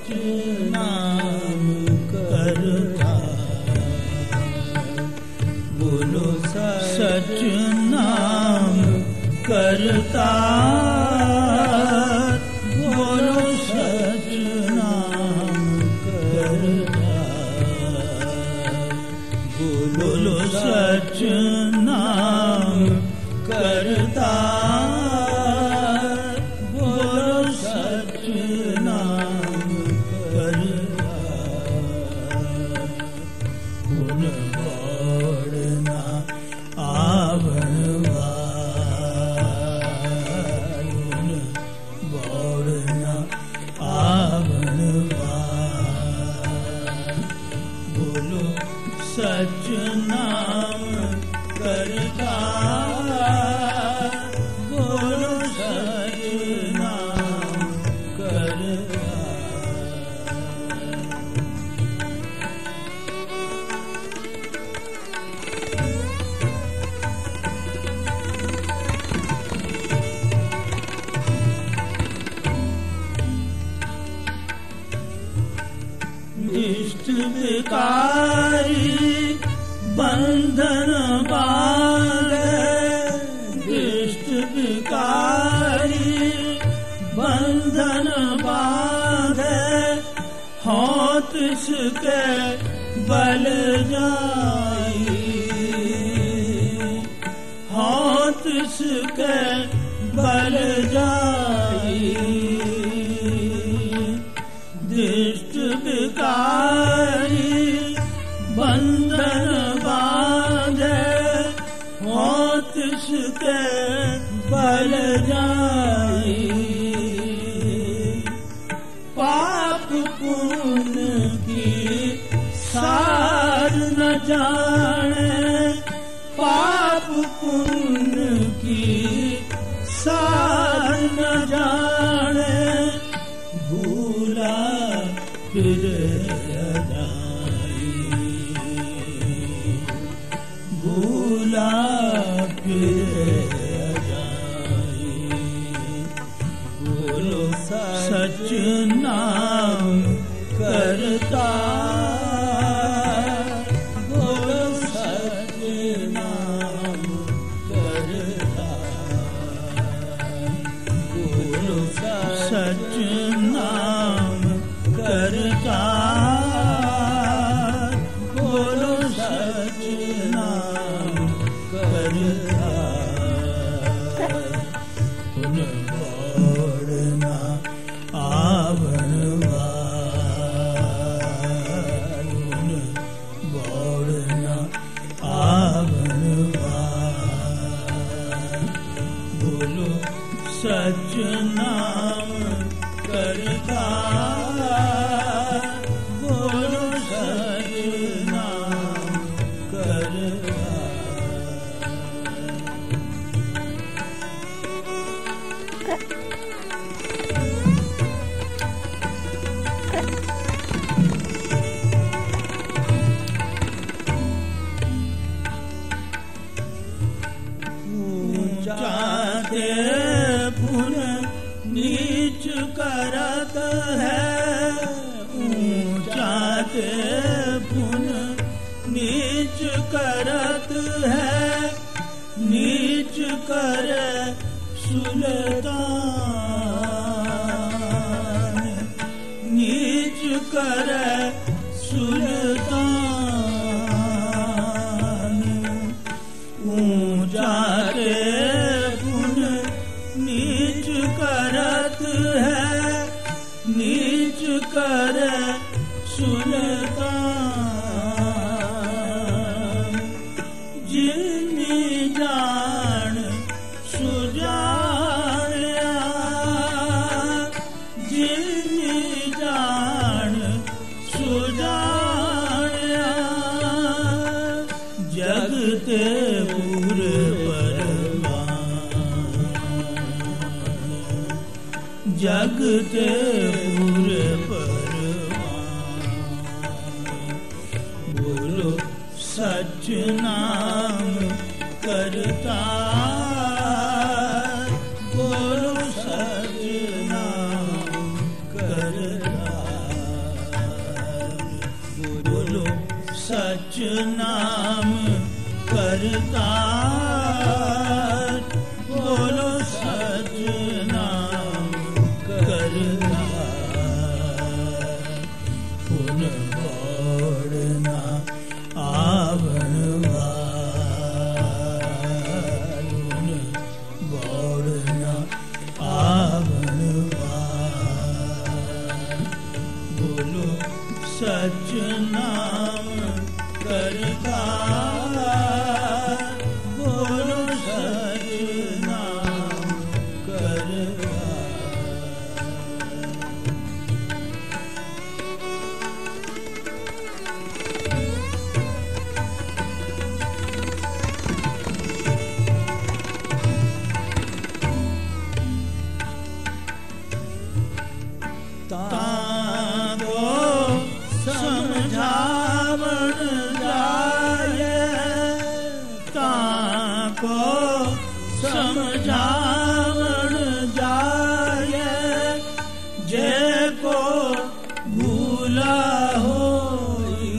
नाम करता, बोलो सच नाम करता, बोलो सच नाम करता, बोलो सच नाम करता, बोलो सच नाम करता, गुण गौड़ना आवनवार, गुण गौड़ना आवनवार, बोलो सच नाम करता, बोलो सच नाम करता। इष्ट विकारी बंधन बांधे, इष्ट विकारी बंधन बांधे, हों तिसके बल जाई, हों तिसके बल जाई, दिष्ट विकारी बंधन बांधे, हों तिसके बल जाई, पाप पुण्य की सार न जाने, पाप पुण्य की सार न जाने, भूला फिर जाई, भूला फिर जाई, बोलो सच नाम करता, बोलो सच नाम करता, बोलो सच नाम करता, बोलो सच नाम करता, गुण गौड़ना आवनवार, गुण गौड़ना आवनवार, बोलो सच नाम करता, बोलो सच नाम करता। ऊंचा ते पुन नीच करत है, ऊंचा ते पुन नीच करत है, नीच करे सुल्तान, नीच करे सुल्तान, ऊंचा ते पुन नीच करत है, नीच करे सुल्तान, जिन्नी जान सुजानिया, जिन्नी जान सुजानिया, जगते पूरे परवान, जगते पूरे परवान, बोलो सच नाम करता, बोलो सच नाम करता, सच नाम करतार, बोलो सच नाम करतार। पुन बोड़ना आवण वार, पुन बोड़ना आवण वार, बोलो सच नाम करतार, बोलो सच नाम करतार। ताको समझावण जाए, ताको समझावण जाए, जेको भूला होई,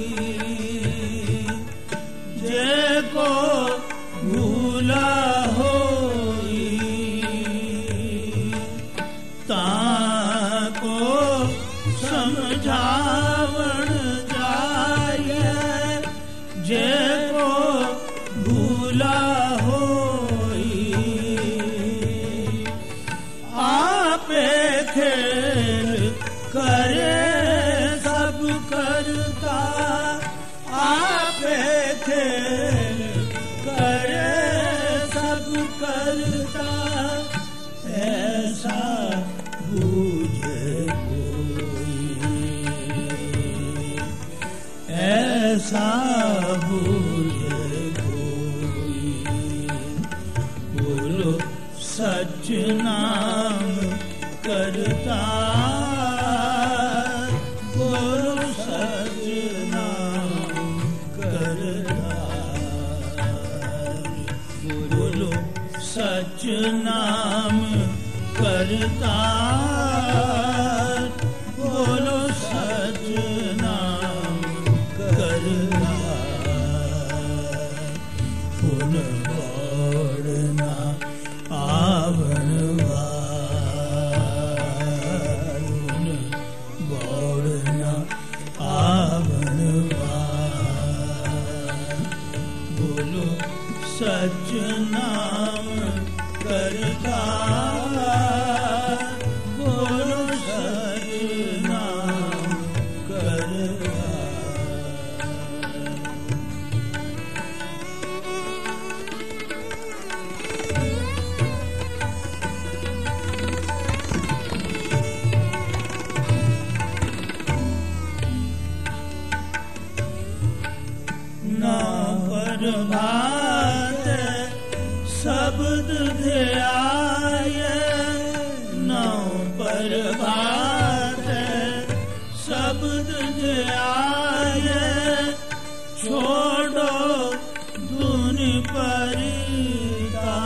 जेको भूला होई, ताको समझावण जाए, जेको भूला होई। आपे खेल करे सब करता, आपे खेल करे सब करता, ऐसा बूझे कोई, ऐसा बूझे कोई। बोलो सच नाम करतार, बोलो सच नाम करतार, बोलो सच नाम करतार, बोलो सच नाम करतार। पुन बोड़ना आवण वार, पुन बोड़ना आवण वार, बोलो सच नाम करतार, बोलो सच नाम करतार। ना प्रभात शब्द ध्याये, नौ प्रभात शब्द ध्याये, छोड़ो धुन परिता,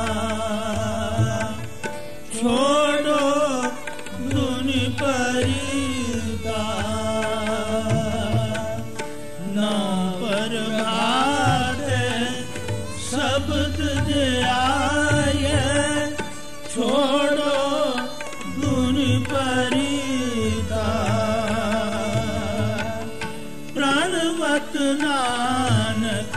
छोड़ो धुन परिता। नौ प्रभात शब्द ध्याये, छोड़ो धुन परिता। प्रणवत नानक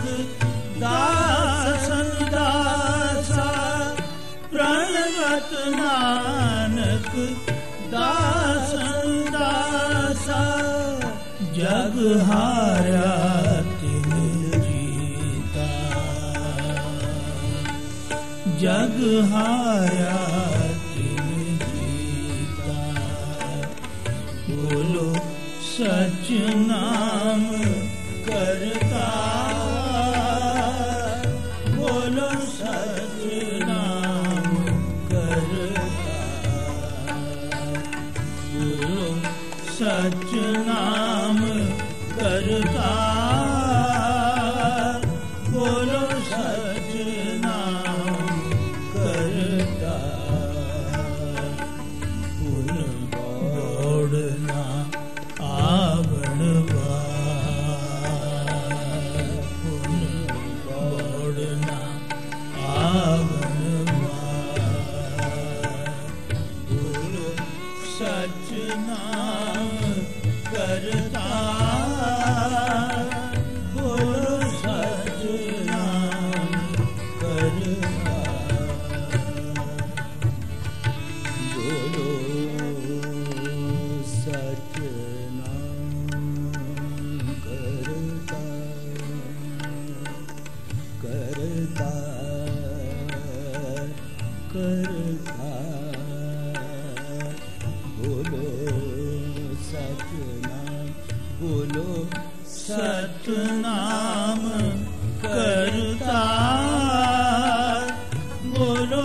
दासन दासा, प्रणवत नानक दासन दासा, जग हारा तिन जीता, जग हारा तिन जीता। बोलो सच नाम करतार, बोलो सच नाम करतार, बोलो सच नाम करतार, बोलो सच नाम करतार। पुन बोड़ना आवण वार, सच नाम करता बोलो सच नाम करता बोलो सच नाम करता करता करता बोलो सतनाम बोलो सतनाम करता बोलो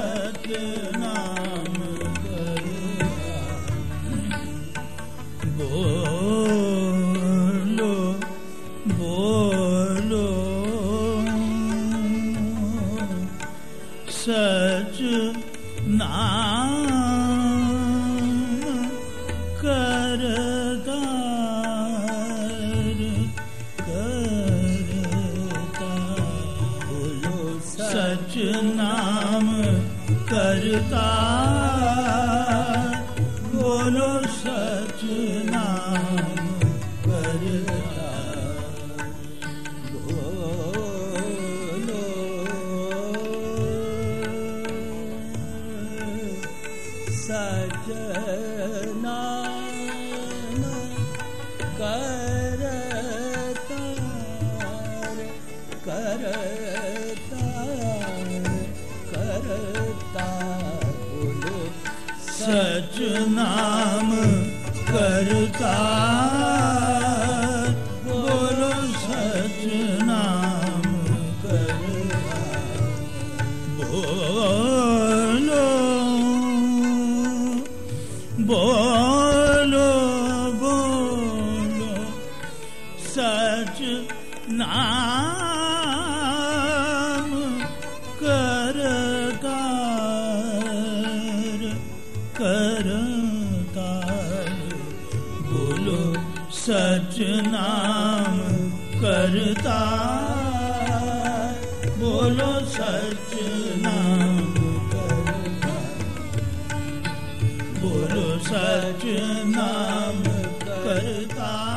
सतनाम करता बोलो बोलो सच नाम करतार करता बोलो सच नाम करता बोलो सच नाम करता सच नाम करता करता करता बोलो सच नाम करता बोलो सच नाम करता बोलो बोलो बोलो सच नाम करता करता बोलो सच नाम करता बोलो सच नाम करता बोलो सच नाम करता